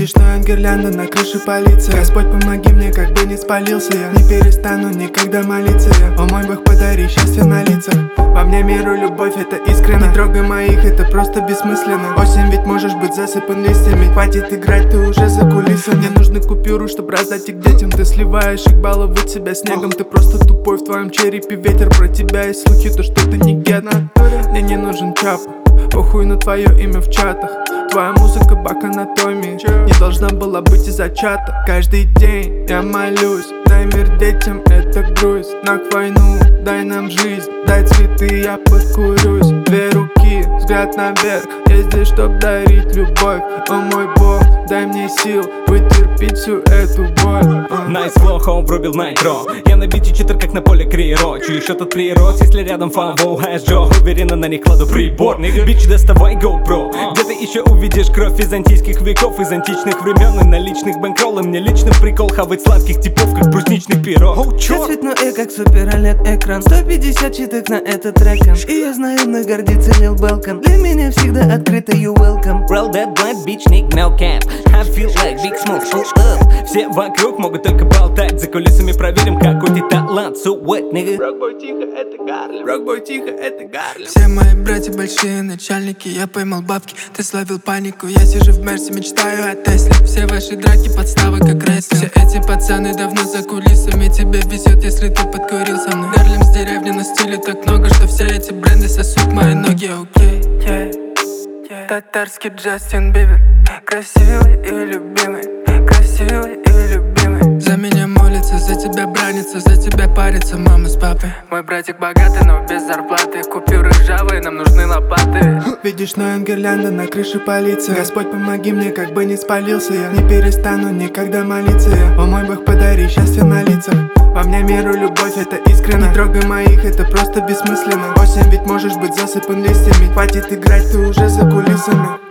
Видишь, ноет гирлянда на крыше полиции. Господь, помоги мне, как бы не спалился я. Не перестану никогда молиться я. О мой Бог, подари счастье на лицах. Во мне мир и любовь, это искренно. Не трогай моих, это просто бессмысленно. Осень, ведь можешь быть засыпан листьями. Хватит играть, ты уже за кулисами. Мне нужны купюры, чтобы раздать их детям. Ты сливаешь их, баловать себя снегом. Ты просто тупой, в твоем черепе ветер. Про тебя есть слухи, то что ты не гетто. Мне не нужен чап, похуй на твое имя в чатах. Твоя музыка бак анатомии не должна была быть из-за чата. Каждый день я молюсь, дай мир детям, это грусть. На войну, дай нам жизнь, дай цветы, я подкурюсь. Две руки, взгляд наверх, я здесь, чтоб дарить любовь. О мой Бог, дай мне сил вытерпеть всю эту боль. Найс флоу, хоум врубил найтро. Я на бите читер, как на поле Криро. Чую еще тот прирос, если рядом фанвол хэш Джо. Уверенно на них кладу прибор. Бич, доставай GoPro. Где-то еще увидишь кровь византийских веков, из античных времен и наличных бэнкролл. И мне лично прикол хавать сладких типов, как брусничный пирог. Все цветное, как супер OLED экран. 150 читок на этот трек. И я знаю, мной гордится Лил Белкан. Для меня всегда открыто, you welcome. Roll that blunt, bitch, Nick, no cap. I feel like big smoke, full up. Все вокруг могут только болтать. За кулисами проверим, какой ты талант. So what, nigga? Рокбой тихо, это Гарлем. Рокбой тихо, это Гарлем. Все мои братья большие начальники. Я поймал бабки, ты словил панику. Я сижу в Мерсе, мечтаю о Тесле. Все ваши драки подставы, как рестлинг. Все эти пацаны давно за кулисами. Тебе везет, если ты подкурил со мной. Гарлем с деревни, на стиле так много, что все эти бренды сосут мои ноги. Окей, татарский Джастин Бибер. Красивый и любимый, красивый и любимый. За меня молится, за тебя бранится, за тебя парится мама с папой. Мой братик богатый, но без зарплаты. Купюры ржавые, нам нужны лопаты. Видишь, ноет гирлянда на крыше полиции. Господь, помоги мне, как бы не спалился я. Не перестану никогда молиться я. О мой Бог, подари счастье на лицах. Во мне мир и любовь, это искренно. Не трогай моих, это просто бессмысленно. Осень, ведь можешь быть засыпан листьями. Хватит играть, ты уже за кулисами.